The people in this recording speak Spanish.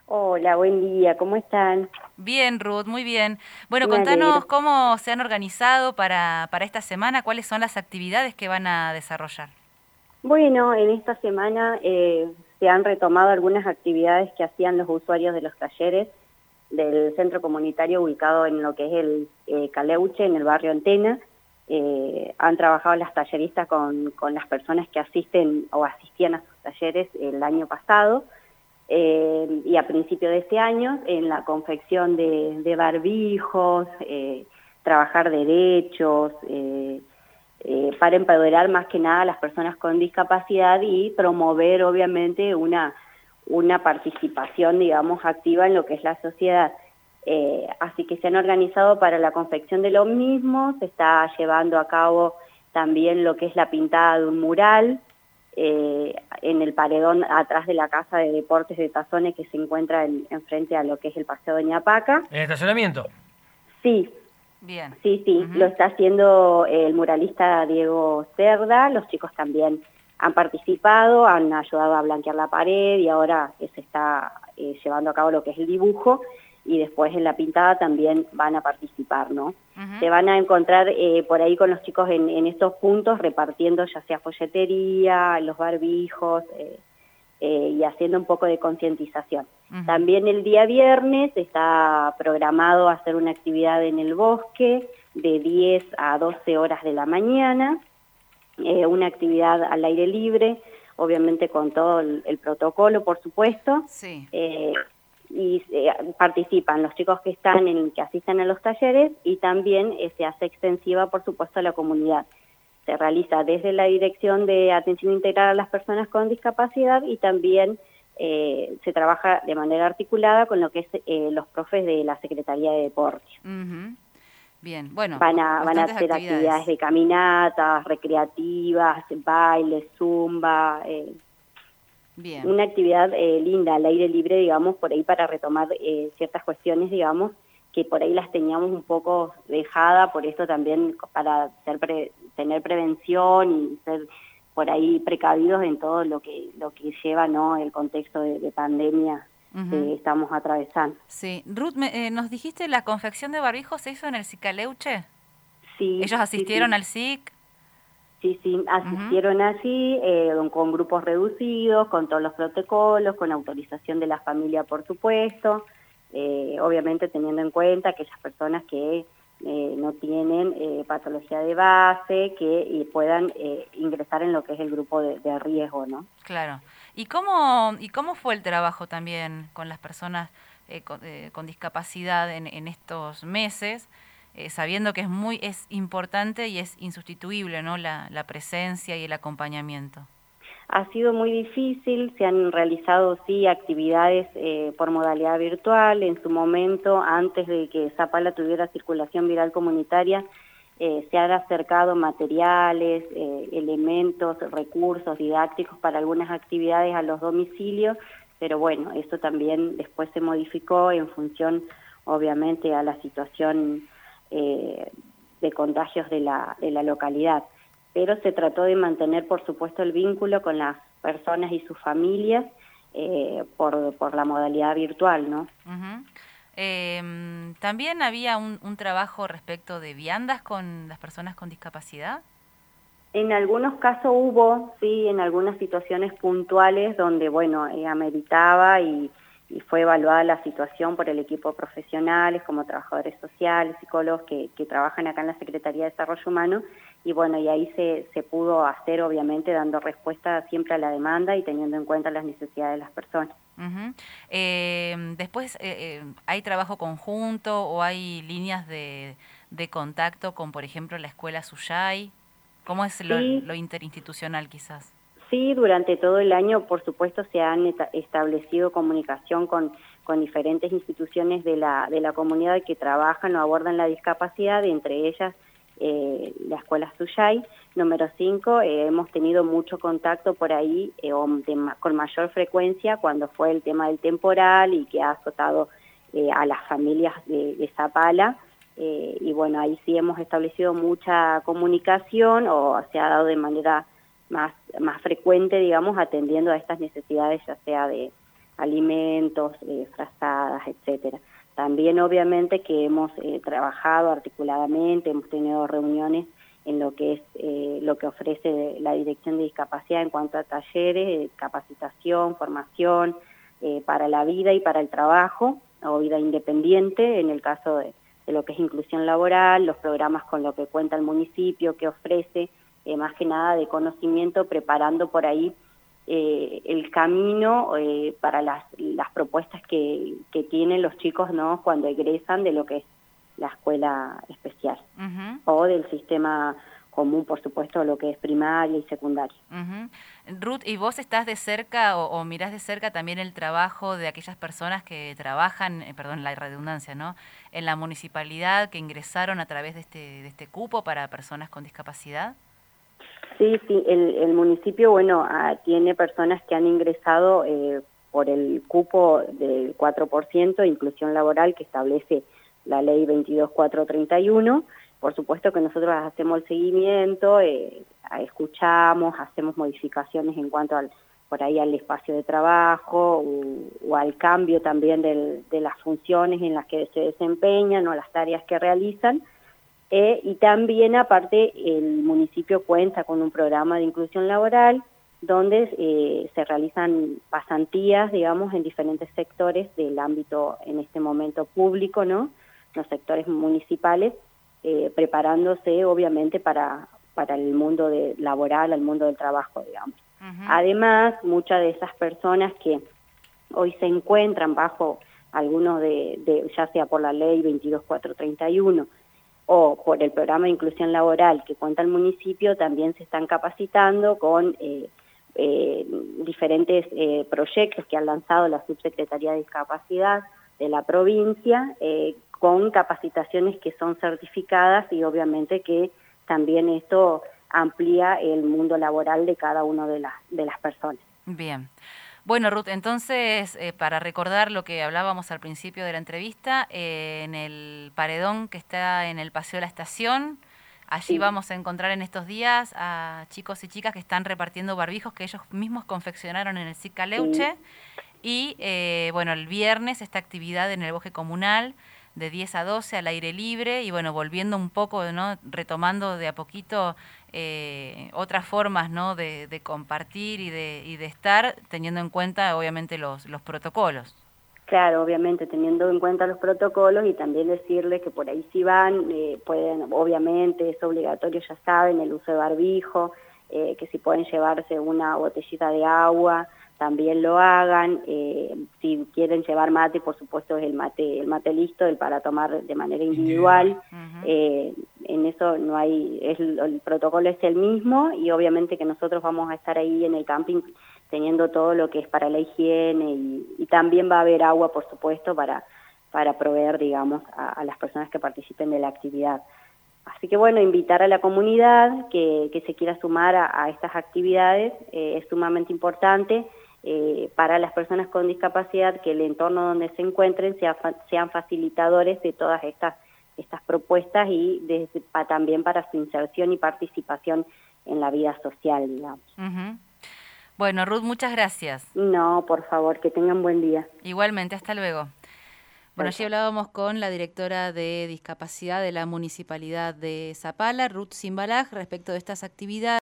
Hola, buen día, ¿cómo están? Bien, Ruth, muy bien. Bueno, Me contanos alegro. cómo se han organizado para esta semana, cuáles son las actividades que van a desarrollar. Bueno, en esta semana se han retomado algunas actividades que hacían los usuarios de los talleres del centro comunitario ubicado en lo que es el Caleuche, en el barrio Antena. Han trabajado las talleristas con las personas que asisten o asistían a sus talleres el año pasado. Y a principio de este año en la confección de barbijos, trabajar derechos, para empoderar más que nada a las personas con discapacidad y promover obviamente una participación, digamos, activa en lo que es la sociedad. Así que se han organizado para la confección de lo mismo, se está llevando a cabo también lo que es la pintada de un mural, en el paredón atrás de la Casa de Deportes de Tazones que se encuentra enfrente a lo que es el Paseo Doña Paca. ¿En el estacionamiento? Sí, Bien. sí, lo Ujú. está haciendo el muralista Diego Cerda, los chicos también han participado, han ayudado a blanquear la pared y ahora se está llevando a cabo lo que es el dibujo y después en la pintada también van a participar, ¿no? Ujú. Se van a encontrar por ahí con los chicos en estos puntos repartiendo ya sea folletería, los barbijos, y haciendo un poco de concientización. Ujú. También el día viernes está programado hacer una actividad en el bosque de 10 a 12 horas de la mañana, una actividad al aire libre, obviamente con todo el protocolo, por supuesto, Sí. y participan los chicos que asisten a los talleres y también se hace extensiva, por supuesto, a la comunidad. Se realiza desde la Dirección de Atención Integral a las Personas con Discapacidad y también se trabaja de manera articulada con lo que es los profes de la Secretaría de Deporte. Ujú. Bien, bueno, Van a bastantes hacer actividades actividades. de caminatas, recreativas, bailes, zumba, Bien. una actividad linda, al aire libre, digamos, por ahí para retomar ciertas cuestiones, digamos, que por ahí las teníamos un poco dejada, por eso también para tener prevención y ser por ahí precavidos en todo lo que lleva, ¿no?, el contexto de pandemia Ujú. que estamos atravesando. Sí. Ruth, nos dijiste la confección de barbijos se hizo en el Cicaleuche. Sí, ¿Ellos sí, asistieron sí. al SIC? Sí, Ujú. asistieron así, con grupos reducidos, con todos los protocolos, con autorización de la familia, por supuesto, obviamente teniendo en cuenta aquellas personas que no tienen patología de base, que puedan ingresar en lo que es el grupo de riesgo, ¿no? Claro. ¿Y cómo fue el trabajo también con las personas con discapacidad en estos meses, sabiendo que es importante y es insustituible, ¿no? La presencia y el acompañamiento. Ha sido muy difícil, se han realizado sí actividades por modalidad virtual. En su momento, antes de que Zapala tuviera circulación viral comunitaria, se han acercado materiales, elementos, recursos didácticos para algunas actividades a los domicilios, pero bueno, eso también después se modificó en función, obviamente, a la situación de contagios de la localidad, pero se trató de mantener, por supuesto, el vínculo con las personas y sus familias por la modalidad virtual, ¿no? Ujú. También había un trabajo respecto de viandas con las personas con discapacidad. En algunos casos hubo, sí, en algunas situaciones puntuales donde, bueno, ameritaba y fue evaluada la situación por el equipo de profesionales como trabajadores sociales, psicólogos que trabajan acá en la Secretaría de Desarrollo Humano, y bueno, y ahí se pudo hacer, obviamente, dando respuesta siempre a la demanda y teniendo en cuenta las necesidades de las personas. Ujú. Después, ¿hay trabajo conjunto o hay líneas de contacto con, por ejemplo, la escuela Suyay? ¿Cómo es Sí, lo interinstitucional quizás? sí, durante todo el año, por supuesto, se han establecido comunicación con diferentes instituciones de la comunidad que trabajan o abordan la discapacidad, entre ellas la Escuela Suyay. Número 5, hemos tenido mucho contacto por ahí con mayor frecuencia cuando fue el tema del temporal y que ha azotado a las familias de Zapala. Y bueno, ahí sí hemos establecido mucha comunicación o se ha dado de manera más frecuente, digamos, atendiendo a estas necesidades, ya sea alimentos, frazadas, etcétera. También obviamente que hemos trabajado articuladamente, hemos tenido reuniones en lo que es lo que ofrece la Dirección de Discapacidad en cuanto a talleres, capacitación, formación para la vida y para el trabajo, o vida independiente, en el caso de lo que es inclusión laboral, los programas con lo que cuenta el municipio, que ofrece, más que nada de conocimiento, preparando por ahí el camino para las propuestas que tienen los chicos, ¿no?, cuando egresan de lo que es la escuela especial o del sistema común, por supuesto, lo que es primaria y secundaria. Ruth, ¿y vos estás de cerca o mirás de cerca también el trabajo de aquellas personas que trabajan, perdón la redundancia, ¿no?, en la municipalidad, que ingresaron a través de este cupo para personas con discapacidad? Sí, el municipio, bueno, tiene personas que han ingresado por el cupo del 4%, inclusión laboral, que establece la ley 22.431. Por supuesto que nosotros hacemos el seguimiento, escuchamos, hacemos modificaciones en cuanto por ahí al espacio de trabajo o al cambio también de las funciones en las que se desempeñan o las tareas que realizan. Y también, aparte, el municipio cuenta con un programa de inclusión laboral donde se realizan pasantías, digamos, en diferentes sectores del ámbito, en este momento, público, ¿no?, los sectores municipales, preparándose, obviamente, para el mundo laboral, al mundo del trabajo, digamos. Además, muchas de esas personas que hoy se encuentran bajo algunos ya sea por la ley 22.431, o por el programa de inclusión laboral que cuenta el municipio, también se están capacitando con diferentes proyectos que ha lanzado la Subsecretaría de Discapacidad de la provincia, con capacitaciones que son certificadas, y obviamente que también esto amplía el mundo laboral de cada una de las personas. Bien. Bueno, Ruth, entonces, para recordar lo que hablábamos al principio de la entrevista, en el paredón que está en el Paseo de la Estación, allí Sí. vamos a encontrar en estos días a chicos y chicas que están repartiendo barbijos que ellos mismos confeccionaron en el SIC Caleuche. Sí. Y, bueno, el viernes esta actividad en el bosque comunal de 10 a 12 al aire libre, y bueno, volviendo un poco, ¿no?, retomando de a poquito otras formas, ¿no?, de compartir y de estar, teniendo en cuenta obviamente los protocolos. Claro, obviamente teniendo en cuenta los protocolos, y también decirles que por ahí si van, pueden, obviamente es obligatorio, ya saben, el uso de barbijo, que si pueden llevarse una botellita de agua, también lo hagan. Si quieren llevar mate, por supuesto es el mate listo, el para tomar de manera individual. En eso no hay, el protocolo es el mismo, y obviamente que nosotros vamos a estar ahí en el camping teniendo todo lo que es para la higiene, y también va a haber agua, por supuesto, para proveer, digamos, a las personas que participen de la actividad. Así que bueno, invitar a la comunidad que se quiera sumar a estas actividades, es sumamente importante para las personas con discapacidad, que el entorno donde se encuentren sean facilitadores de todas estas propuestas, y también para su inserción y participación en la vida social, digamos. Bueno, Ruth, muchas gracias. No, por favor, que tengan buen día. Igualmente, hasta luego. Bueno, allí hablábamos con la directora de discapacidad de la Municipalidad de Zapala, Ruth Zimbalaj, respecto de estas actividades.